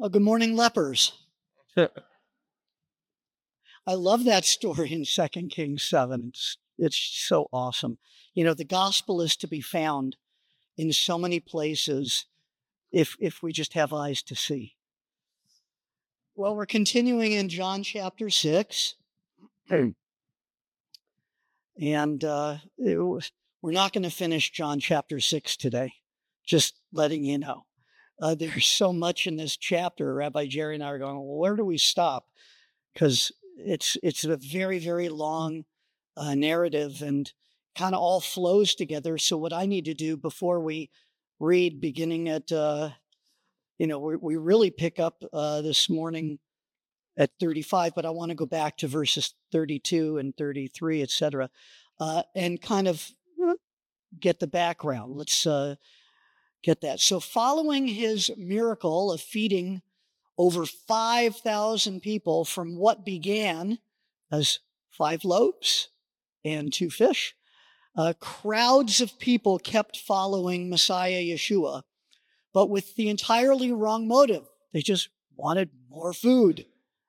Good morning, lepers. I love that story in 2 Kings 7. It's so awesome. You know, the gospel is to be found in so many places if we just have eyes to see. Well, we're continuing in John chapter 6. And we're not going to finish John chapter 6 today, just letting you know. There's so much in this chapter. Rabbi Jerry and I are going, well, where do we stop? Because it's a very, very long narrative and kind of all flows together. So what I need to do before we read, beginning at, we really pick up this morning at 35, but I want to go back to verses 32 and 33, etc., and kind of get the background. Let's get that. So following his miracle of feeding over 5,000 people from what began as 5 loaves and 2 fish, crowds of people kept following Messiah Yeshua, but with the entirely wrong motive. They just wanted more food.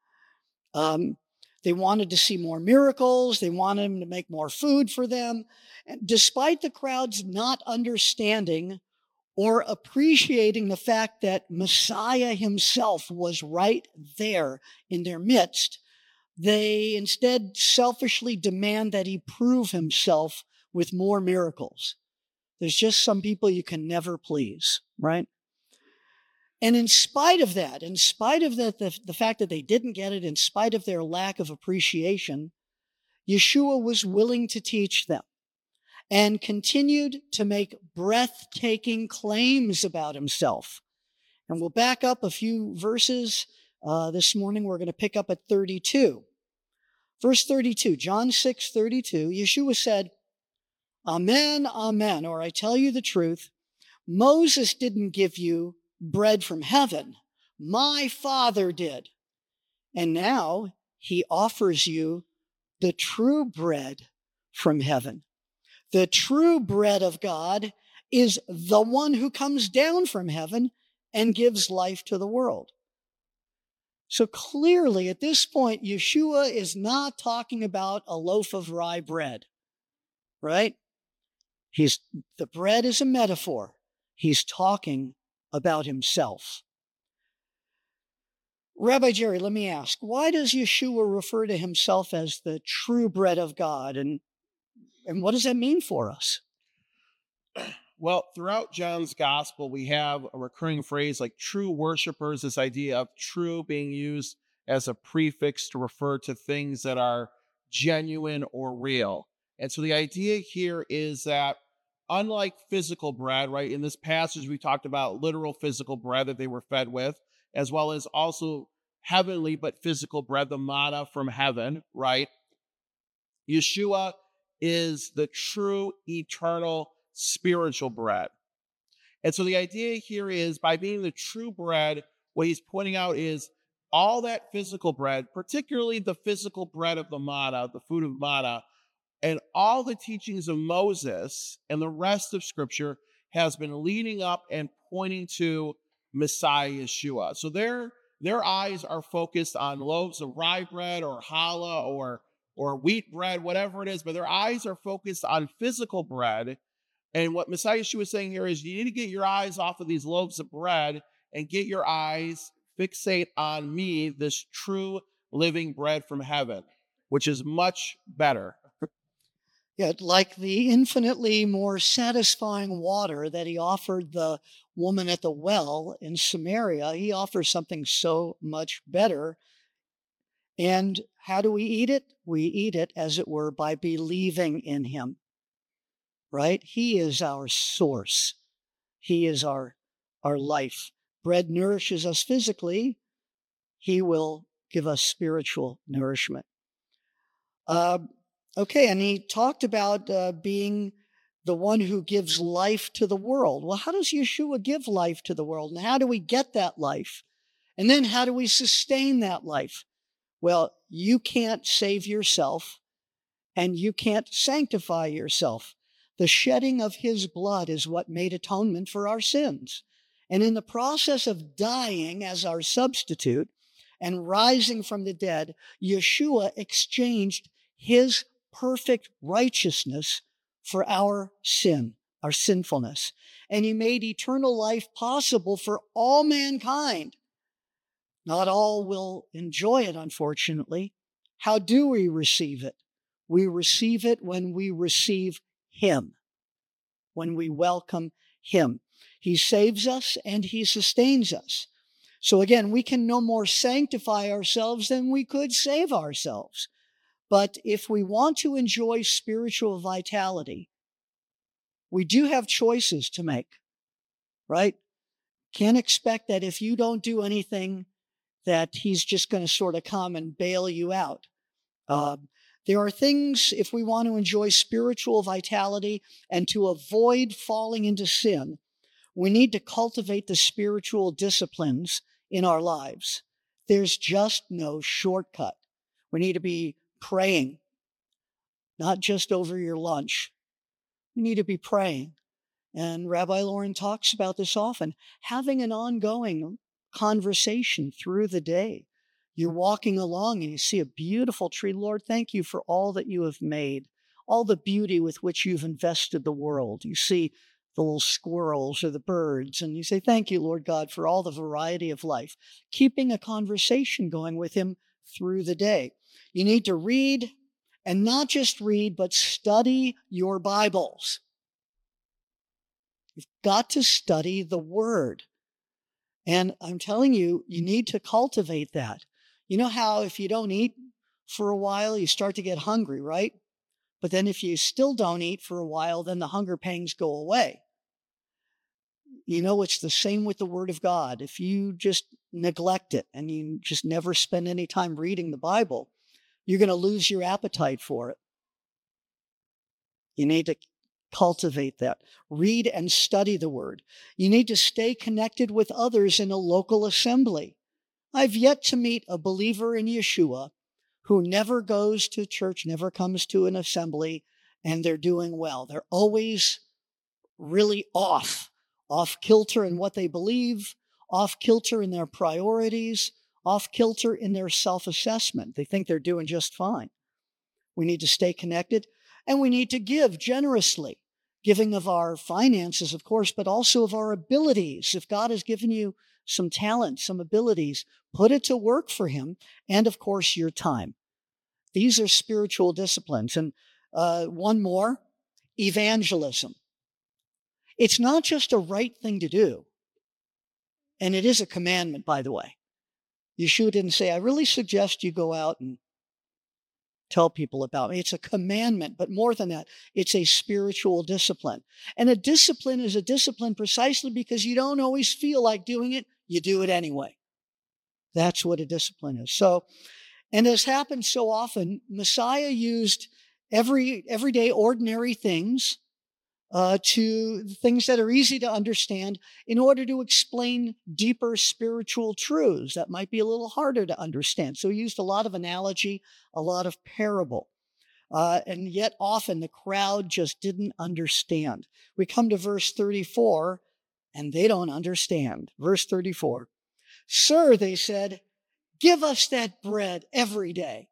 They wanted to see more miracles. They wanted him to make more food for them. And despite the crowds not understanding or appreciating the fact that Messiah himself was right there in their midst, they instead selfishly demand that he prove himself with more miracles. There's just some people you can never please, right? And in spite of that, the fact that they didn't get it, in spite of their lack of appreciation, Yeshua was willing to teach them and continued to make breathtaking claims about himself. And we'll back up a few verses. This morning we're going to pick up at 32. Verse 32, John 6:32, Yeshua said, "Amen, amen," or I tell you the truth, Moses didn't give you bread from heaven. My Father did. And now he offers you the true bread from heaven. The true bread of God is the one who comes down from heaven and gives life to the world. So clearly at this point, Yeshua is not talking about a loaf of rye bread, right? The bread is a metaphor. He's talking about himself. Rabbi Jerry, let me ask, why does Yeshua refer to himself as the true bread of God? And what does that mean for us? Well, throughout John's gospel, we have a recurring phrase like true worshipers, this idea of true being used as a prefix to refer to things that are genuine or real. And so the idea here is that unlike physical bread, right, in this passage we talked about literal physical bread that they were fed with, as well as also heavenly but physical bread, the manna from heaven, right? Yeshua is the true, eternal, spiritual bread. And so the idea here is by being the true bread, what he's pointing out is all that physical bread, particularly the physical bread of the manna, the food of manna, and all the teachings of Moses and the rest of Scripture has been leading up and pointing to Messiah Yeshua. So their eyes are focused on loaves of rye bread or challah or wheat bread, whatever it is, but their eyes are focused on physical bread. And what Messiah Yeshua is saying here is you need to get your eyes off of these loaves of bread and get your eyes fixate on me, this true living bread from heaven, which is much better. Yeah, like the infinitely more satisfying water that he offered the woman at the well in Samaria, he offers something so much better. And how do we eat it? We eat it, as it were, by believing in him, right? He is our source. He is our life. Bread nourishes us physically. He will give us spiritual nourishment. Okay, and he talked about being the one who gives life to the world. Well, how does Yeshua give life to the world? And how do we get that life? And then how do we sustain that life? Well, you can't save yourself, and you can't sanctify yourself. The shedding of his blood is what made atonement for our sins. And in the process of dying as our substitute and rising from the dead, Yeshua exchanged his perfect righteousness for our sin, our sinfulness. And he made eternal life possible for all mankind. Not all will enjoy it, unfortunately. How do we receive it? We receive it when we receive him, when we welcome him. He saves us and he sustains us. So again, we can no more sanctify ourselves than we could save ourselves. But if we want to enjoy spiritual vitality, we do have choices to make, right? Can't expect that if you don't do anything that he's just going to sort of come and bail you out. There are things, if we want to enjoy spiritual vitality and to avoid falling into sin, we need to cultivate the spiritual disciplines in our lives. There's just no shortcut. We need to be praying, not just over your lunch. We need to be praying. And Rabbi Lauren talks about this often, having an ongoing conversation through the day. You're walking along and you see a beautiful tree. Lord, thank you for all that you have made, all the beauty with which you've invested the world. You see the little squirrels or the birds, and you say, thank you, Lord God, for all the variety of life. Keeping a conversation going with him through the day. You need to read, and not just read, but study your Bibles. You've got to study the Word. And I'm telling you, you need to cultivate that. You know how if you don't eat for a while, you start to get hungry, right? But then if you still don't eat for a while, then the hunger pangs go away. You know, it's the same with the Word of God. If you just neglect it and you just never spend any time reading the Bible, you're going to lose your appetite for it. You need to cultivate that. Read and study the Word. You need to stay connected with others in a local assembly. I've yet to meet a believer in Yeshua who never goes to church, never comes to an assembly, and they're doing well. They're always really off kilter in what they believe, off kilter in their priorities, off kilter in their self-assessment. They think they're doing just fine. We need to stay connected, and we need to give generously, giving of our finances, of course, but also of our abilities. If God has given you some talent, some abilities, put it to work for him, and of course, your time. These are spiritual disciplines. And one more, evangelism. It's not just a right thing to do, and it is a commandment, by the way. Yeshua didn't say, I really suggest you go out and tell people about me. It's a commandment, but more than that, it's a spiritual discipline. And a discipline is a discipline precisely because you don't always feel like doing it, you do it anyway. That's what a discipline is. So, and as happens so often, Messiah used everyday ordinary things to things that are easy to understand in order to explain deeper spiritual truths that might be a little harder to understand. So he used a lot of analogy, a lot of parable. And yet often the crowd just didn't understand. We come to verse 34, and they don't understand. Verse 34. Sir, they said, give us that bread every day.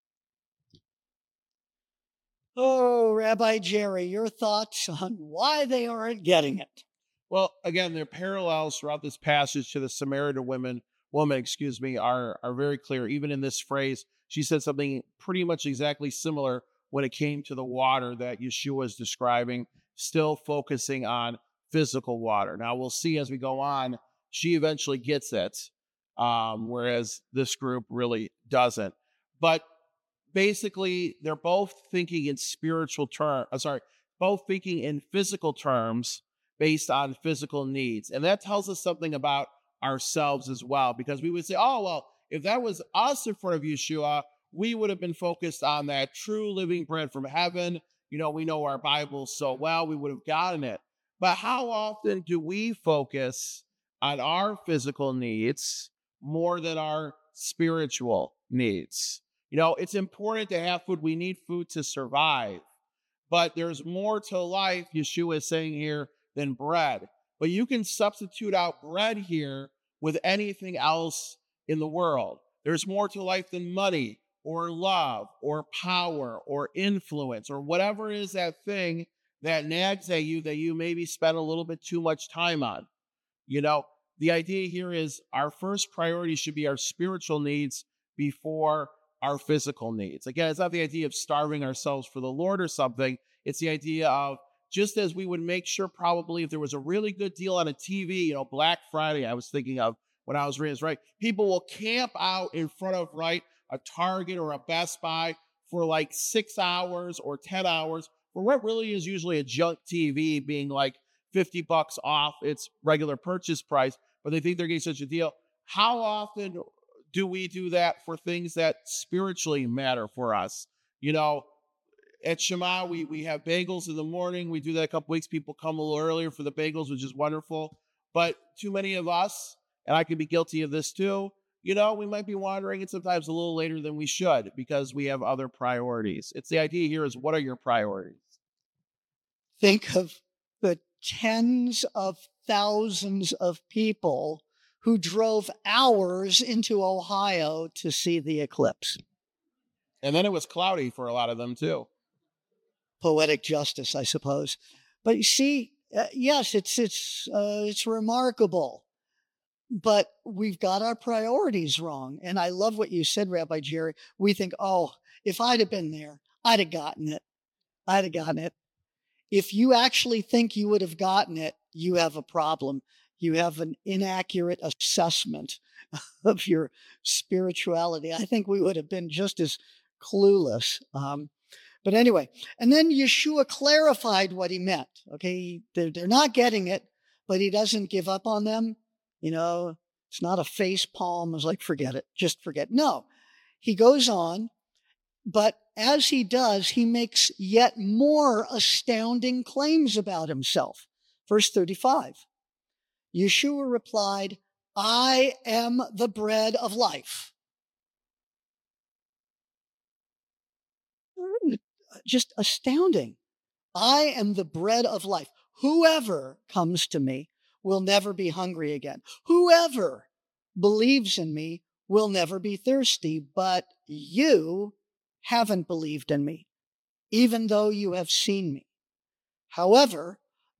Oh, Rabbi Jerry, your thoughts on why they aren't getting it? Well, again, the parallels throughout this passage to the Samaritan woman, are very clear. Even in this phrase, she said something pretty much exactly similar when it came to the water that Yeshua is describing, still focusing on physical water. Now, we'll see as we go on, she eventually gets it, whereas this group really doesn't. But basically, they're both thinking in both thinking in physical terms based on physical needs. And that tells us something about ourselves as well, because we would say, oh, well, if that was us in front of Yeshua, we would have been focused on that true living bread from heaven. You know, we know our Bible so well, we would have gotten it. But how often do we focus on our physical needs more than our spiritual needs? You know, it's important to have food. We need food to survive. But there's more to life, Yeshua is saying here, than bread. but you can substitute out bread here with anything else in the world. There's more to life than money or love or power or influence or whatever it is that thing that nags at you that you maybe spend a little bit too much time on. You know, the idea here is our first priority should be our spiritual needs before our physical needs. Again, it's not the idea of starving ourselves for the Lord or something. It's the idea of just as we would make sure probably if there was a really good deal on a TV, Black Friday, I was thinking of when I was reading this, right? People will camp out in front of, right, a Target or a Best Buy for like 6 hours or 10 hours for what really is usually a junk TV being like $50 off its regular purchase price, but they think they're getting such a deal. How often do we do that for things that spiritually matter for us? At Shema, we have bagels in the morning. We do that a couple weeks. People come a little earlier for the bagels, which is wonderful. But too many of us, and I could be guilty of this too, we might be wandering it sometimes a little later than we should because we have other priorities. It's the idea here is, what are your priorities? Think of the tens of thousands of people who drove hours into Ohio to see the eclipse. And then it was cloudy for a lot of them too. Poetic justice, I suppose. But you see, yes, it's remarkable. But we've got our priorities wrong. And I love what you said, Rabbi Jerry. We think, if I'd have been there, I'd have gotten it. If you actually think you would have gotten it, you have a problem. You have an inaccurate assessment of your spirituality. I think we would have been just as clueless. But anyway, and then Yeshua clarified what he meant. Okay, they're not getting it, but he doesn't give up on them. It's not a face palm. It's like, forget it, just forget. No, he goes on, but as he does, he makes yet more astounding claims about himself. Verse 35, Yeshua replied, I am the bread of life. Just astounding. I am the bread of life. Whoever comes to me will never be hungry again. Whoever believes in me will never be thirsty, but you haven't believed in me, even though you have seen me. However,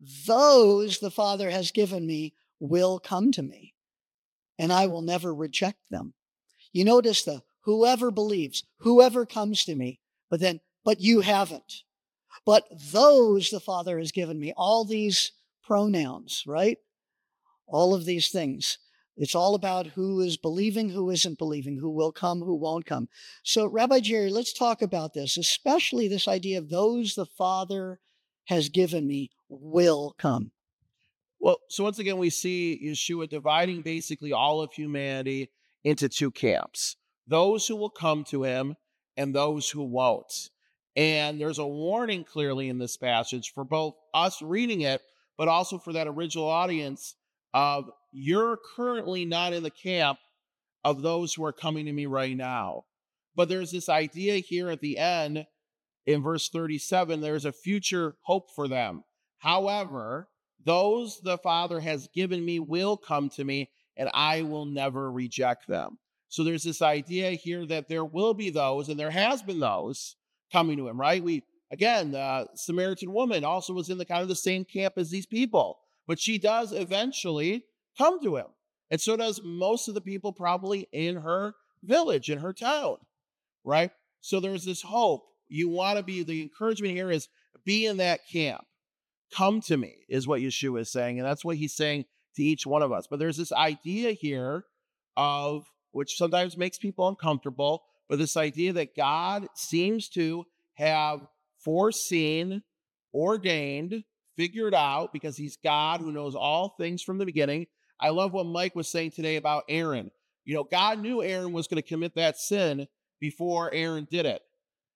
those the Father has given me will come to me, and I will never reject them. You notice the whoever believes, whoever comes to me, but you haven't. But those the Father has given me, all these pronouns, right? All of these things. It's all about who is believing, who isn't believing, who will come, who won't come. So, Rabbi Jerry, let's talk about this, especially this idea of those the Father has given me will come. Well, so once again, we see Yeshua dividing basically all of humanity into two camps. Those who will come to him and those who won't. And there's a warning clearly in this passage for both us reading it, but also for that original audience of you're currently not in the camp of those who are coming to me right now. But there's this idea here at the end in verse 37, there's a future hope for them. However, those the Father has given me will come to me, and I will never reject them. So there's this idea here that there will be those, and there has been those coming to him, right? The Samaritan woman also was in the kind of the same camp as these people, but she does eventually come to him. And so does most of the people probably in her village, in her town, right? So there's this hope. You want to be, the encouragement here is be in that camp. Come to me is what Yeshua is saying. And that's what he's saying to each one of us. But there's this idea here of, which sometimes makes people uncomfortable, but this idea that God seems to have foreseen, ordained, figured out, because he's God who knows all things from the beginning. I love what Mike was saying today about Aaron. God knew Aaron was going to commit that sin before Aaron did it.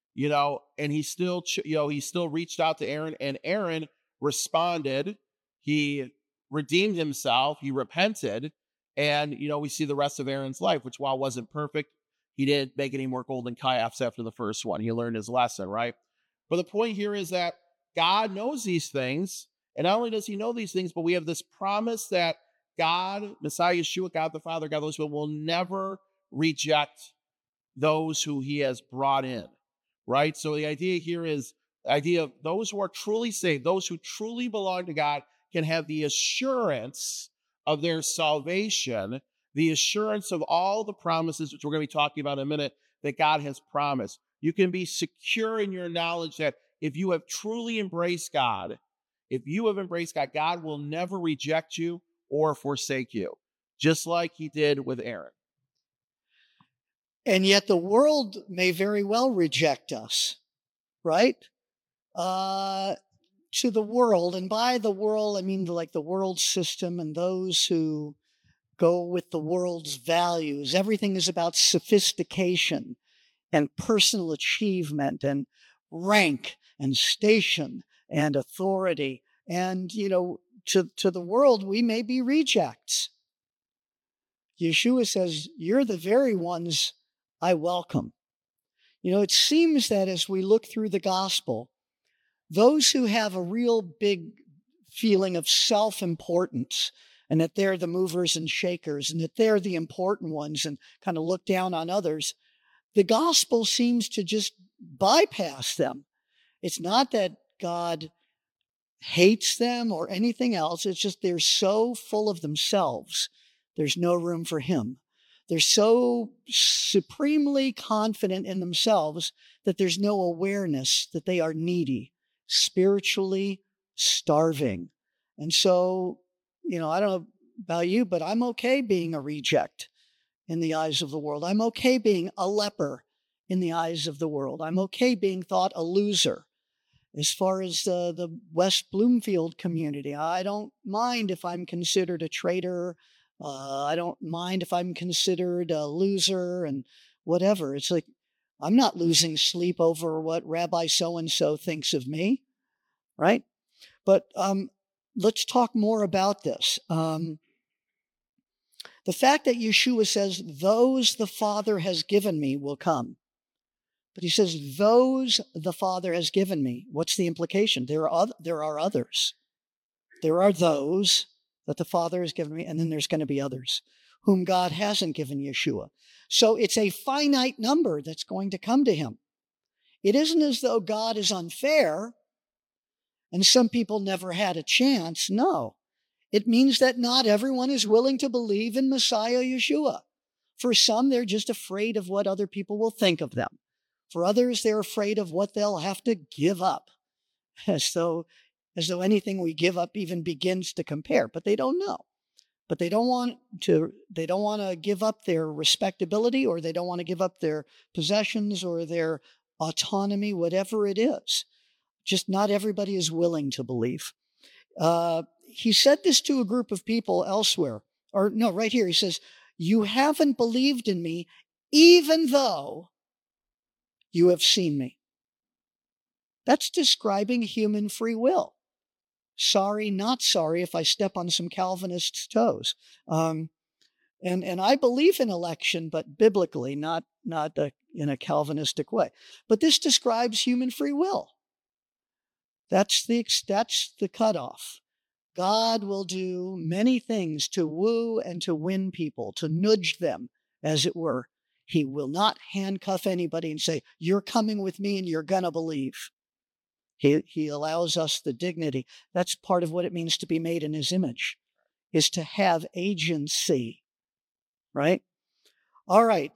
And he still reached out to Aaron, and Aaron responded. He redeemed himself. He repented. And, we see the rest of Aaron's life, which while wasn't perfect, he didn't make any more golden calves after the first one. He learned his lesson, right? But the point here is that God knows these things, And not only does he know these things, but we have this promise that God, Messiah Yeshua, God the Father, God the Holy Spirit, will never reject those who he has brought in, right? So the idea here is the idea of those who are truly saved, those who truly belong to God, can have the assurance of their salvation, the assurance of all the promises, which we're going to be talking about in a minute, that God has promised. You can be secure in your knowledge that if you have truly embraced God, God will never reject you or forsake you, just like he did with Aaron. And yet the world may very well reject us, right? To the world, and by the world, I mean like the world system and those who go with the world's values. Everything is about sophistication and personal achievement and rank and station and authority. And, to the world, we may be rejects. Yeshua says, you're the very ones I welcome. It seems that as we look through the gospel, those who have a real big feeling of self-importance and that they're the movers and shakers and that they're the important ones and kind of look down on others, the gospel seems to just bypass them. It's not that God hates them or anything else. It's just they're so full of themselves. There's no room for him. They're so supremely confident in themselves that there's no awareness that they are needy, spiritually starving. And so, I don't know about you, but I'm okay being a reject in the eyes of the world. I'm okay being a leper in the eyes of the world. I'm okay being thought a loser. As far as the West Bloomfield community, I don't mind if I'm considered a traitor. I don't mind if I'm considered a loser and whatever. It's like, I'm not losing sleep over what Rabbi so-and-so thinks of me, right? But let's talk more about this. The fact that Yeshua says, those the Father has given me will come. But he says, those the Father has given me. What's the implication? There are others. There are those that the Father has given me, and then there's going to be others whom God hasn't given Yeshua. So it's a finite number that's going to come to him. It isn't as though God is unfair and some people never had a chance. No. It means that not everyone is willing to believe in Messiah Yeshua. For some, they're just afraid of what other people will think of them. For others, they're afraid of what they'll have to give up, as though anything we give up even begins to compare. But they don't know. But they don't want to give up their respectability, or they don't want to give up their possessions or their autonomy, whatever it is. Just not everybody is willing to believe. He said this to a group of people elsewhere. Or no, right here. He says, you haven't believed in me, even though you have seen me. That's describing human free will. Sorry, not sorry if I step on some Calvinists' toes. And I believe in election, but biblically, not in a Calvinistic way. But this describes human free will. That's the cutoff. God will do many things to woo and to win people, to nudge them, as it were. He will not handcuff anybody and say, you're coming with me and you're going to believe. He allows us the dignity. That's part of what it means to be made in his image, is to have agency, right? All right.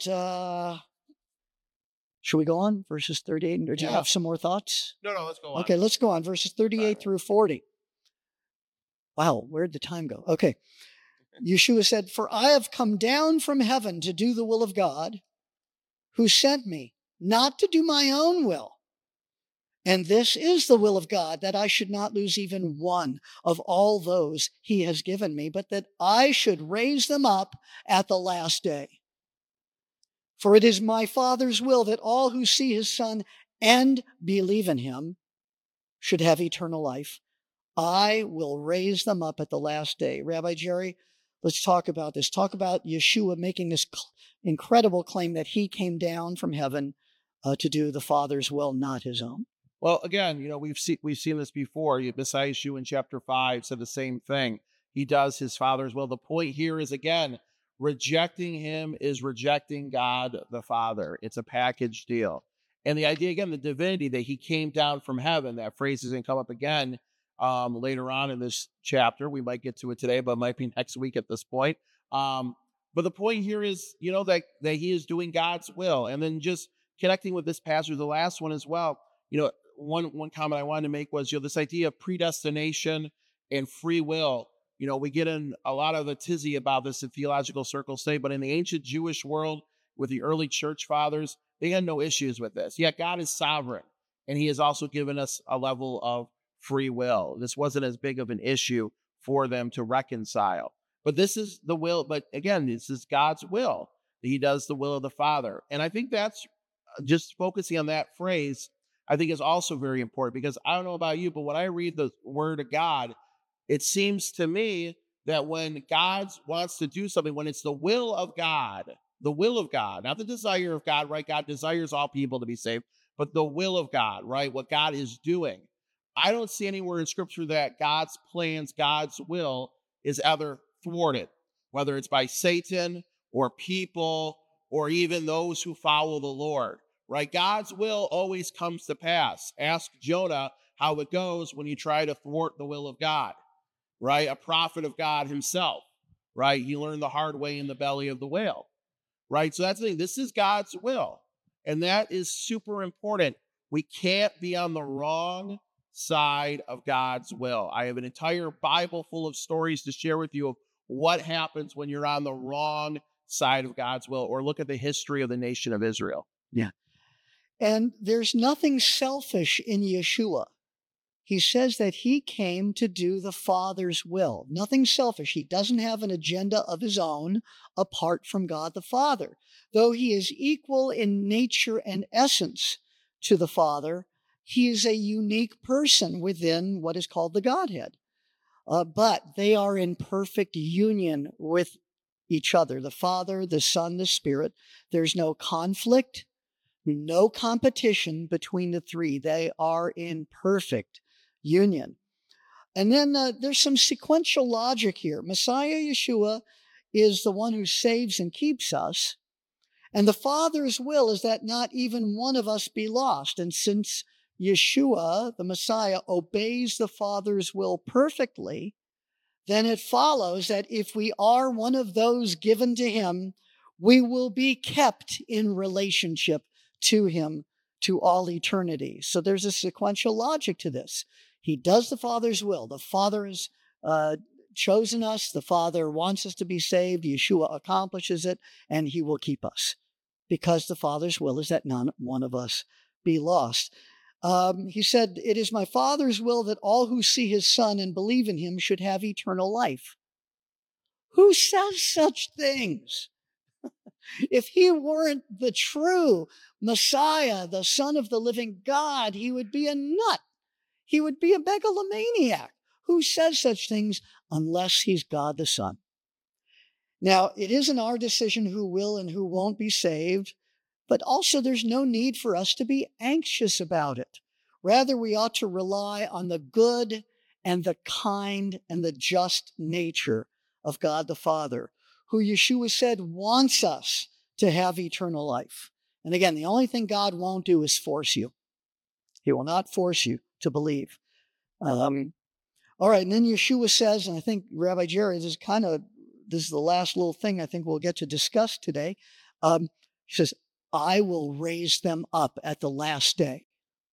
Should we go on? Verses 38, or do you have some more thoughts? No, let's go on. Okay, let's go on. Verses 38 through 40. Wow, where'd the time go? Okay. Yeshua said, for I have come down from heaven to do the will of God, who sent me, not to do my own will. And this is the will of God, that I should not lose even one of all those he has given me, but that I should raise them up at the last day. For it is my Father's will that all who see his Son and believe in him should have eternal life. I will raise them up at the last day. Rabbi Jerry, let's talk about this. Talk about Yeshua making this incredible claim that he came down from heaven to do the Father's will, not his own. Well, again, we've seen this before. Messiah Yeshua in chapter 5 said the same thing. He does his Father's will. The point here is, again, rejecting him is rejecting God the Father. It's a package deal. And the idea, again, the divinity, that he came down from heaven, that phrase is going to come up again later on in this chapter. We might get to it today, but it might be next week at this point. But the point here is, that he is doing God's will. And then just connecting with this passage, the last one as well, one comment I wanted to make was, this idea of predestination and free will. We get in a lot of the tizzy about this in theological circles today, but in the ancient Jewish world with the early church fathers, they had no issues with this. Yet God is sovereign, and he has also given us a level of free will. This wasn't as big of an issue for them to reconcile. But this is the will. But again, this is God's will. He does the will of the Father. And I think that's just focusing on that phrase, I think is also very important, because I don't know about you, but when I read the word of God, it seems to me that when God wants to do something, when it's the will of God, not the desire of God, right? God desires all people to be saved, but the will of God, right? What God is doing. I don't see anywhere in Scripture that God's plans, God's will is ever thwarted, whether it's by Satan or people or even those who follow the Lord, right? God's will always comes to pass. Ask Jonah how it goes when you try to thwart the will of God, right? A prophet of God himself, right? He learned the hard way in the belly of the whale, right? So that's the thing. This is God's will, and that is super important. We can't be on the wrong side of God's will. I have an entire Bible full of stories to share with you of what happens when you're on the wrong side of God's will, or look at the history of the nation of Israel. Yeah. And there's nothing selfish in Yeshua. He says that he came to do the Father's will. Nothing selfish. He doesn't have an agenda of his own apart from God the Father. Though he is equal in nature and essence to the Father, he is a unique person within what is called the Godhead. But they are in perfect union with each other, the Father, the Son, the Spirit. There's no conflict, no competition between the three. They are in perfect union. And then there's some sequential logic here. Messiah Yeshua is the one who saves and keeps us. And the Father's will is that not even one of us be lost. And since Yeshua, the Messiah, obeys the Father's will perfectly, then it follows that if we are one of those given to him, we will be kept in relationship to him to all eternity. So there's a sequential logic to this. He does the Father's will. The Father has chosen us. The Father wants us to be saved. Yeshua accomplishes it, and he will keep us, because the Father's will is that none one of us be lost. He said, "It is my Father's will that all who see his Son and believe in him should have eternal life." Who says such things? If he weren't the true Messiah, the Son of the living God, he would be a nut. He would be a megalomaniac. Who says such things unless he's God the Son? Now, it isn't our decision who will and who won't be saved, but also there's no need for us to be anxious about it. Rather, we ought to rely on the good and the kind and the just nature of God the Father, who Yeshua said wants us to have eternal life. And again, the only thing God won't do is force you. He will not force you to believe. All right, and then Yeshua says, and I think Rabbi Jerry, this is the last little thing I think we'll get to discuss today. He says, "I will raise them up at the last day."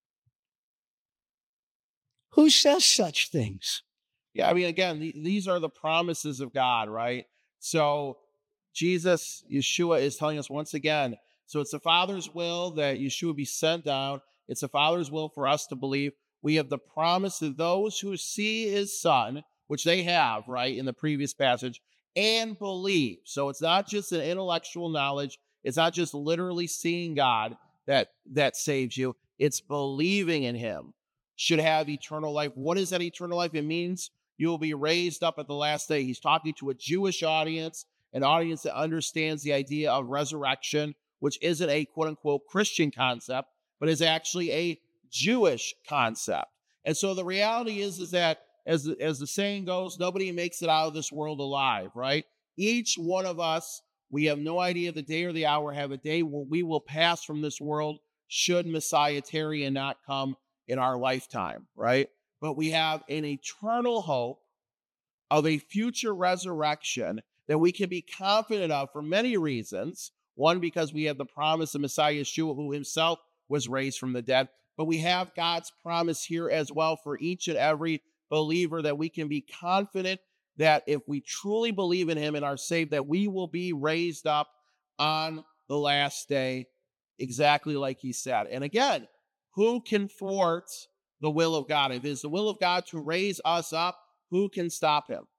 Who says such things? Yeah, I mean, again, these are the promises of God, right? So Jesus, Yeshua, is telling us once again, so it's the Father's will that Yeshua be sent down. It's the Father's will for us to believe. We have the promise of those who see his Son, which they have, right, in the previous passage, and believe. So it's not just an intellectual knowledge. It's not just literally seeing God that saves you. It's believing in him. Should have eternal life. What is that eternal life? It means you will be raised up at the last day. He's talking to a Jewish audience, an audience that understands the idea of resurrection, which isn't a quote-unquote Christian concept, but is actually a Jewish concept. And so the reality is that as the saying goes, nobody makes it out of this world alive, right? Each one of us, we have no idea the day or the hour, have a day where we will pass from this world should Messiah tarry and not come in our lifetime, right? But we have an eternal hope of a future resurrection that we can be confident of for many reasons. One, because we have the promise of Messiah Yeshua, who himself was raised from the dead. But we have God's promise here as well for each and every believer that we can be confident that if we truly believe in him and are saved, that we will be raised up on the last day, exactly like he said. And again, who can thwart the will of God? If it is the will of God to raise us up, who can stop him?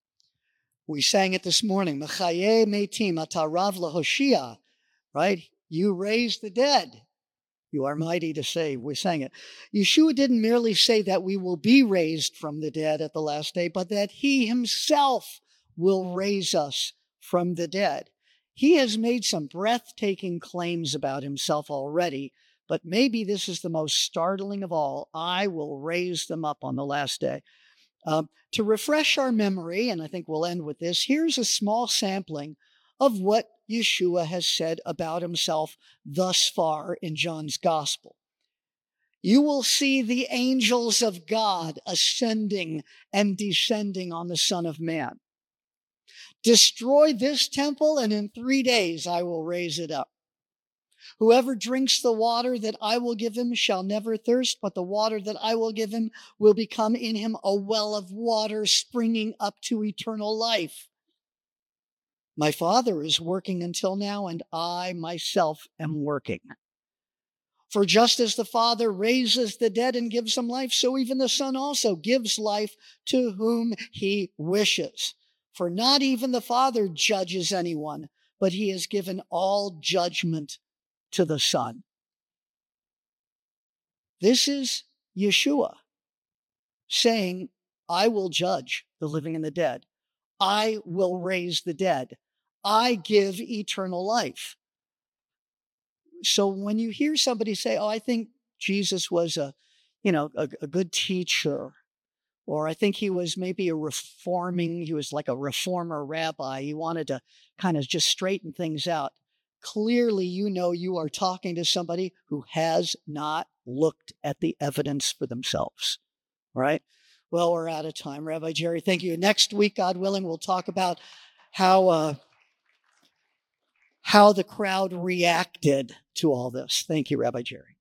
We sang it this morning. Mechaye metim atarav lahoshia, right? You raise the dead. You are mighty to save. We sang it. Yeshua didn't merely say that we will be raised from the dead at the last day, but that he himself will raise us from the dead. He has made some breathtaking claims about himself already, but maybe this is the most startling of all. I will raise them up on the last day. To refresh our memory, and I think we'll end with this, here's a small sampling of what Yeshua has said about himself thus far in John's gospel. You will see the angels of God ascending and descending on the Son of Man. Destroy this temple, and in 3 days I will raise it up. Whoever drinks the water that I will give him shall never thirst, but the water that I will give him will become in him a well of water springing up to eternal life. My Father is working until now, and I myself am working. For just as the Father raises the dead and gives them life, so even the Son also gives life to whom he wishes. For not even the Father judges anyone, but he has given all judgment to the Son. This is Yeshua saying, I will judge the living and the dead. I will raise the dead. I give eternal life. So when you hear somebody say, I think Jesus was a good teacher, or I think he was maybe he was like a reformer rabbi. He wanted to kind of just straighten things out. Clearly, you are talking to somebody who has not looked at the evidence for themselves. All right? Well, we're out of time. Rabbi Jerry, thank you. Next week, God willing, we'll talk about how the crowd reacted to all this. Thank you, Rabbi Jerry.